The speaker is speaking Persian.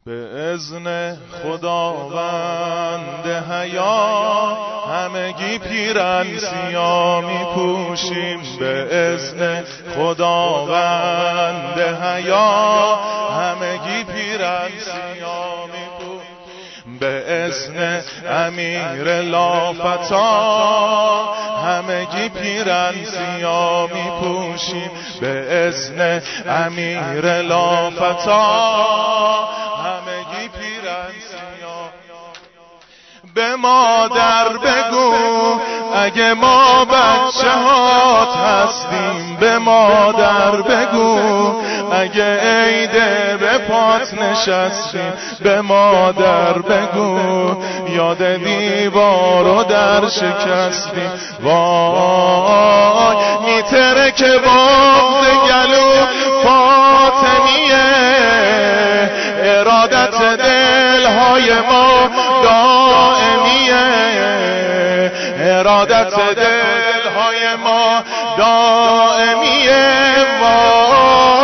به اذن خداوند حیا همگی پیرن سیا می پوشیم. به اذن خداوند حیا همگی پیرن سیا می پوشیم. به اذن امیر لافتا همگی پیرن سیا می پوشیم. به اذن امیر لافتا همگی پیرن سیا. به مادر بگو اگه ما بچه هات هستیم. به مادر بگو اگه عیده به پات نشستیم. به مادر بگو یاد دیوارو در شکستیم. وای میتره که بغض گلو فاطمیه، ارادت دلهای ما دائمیه، ارادت دلهای ما دائمیه. وای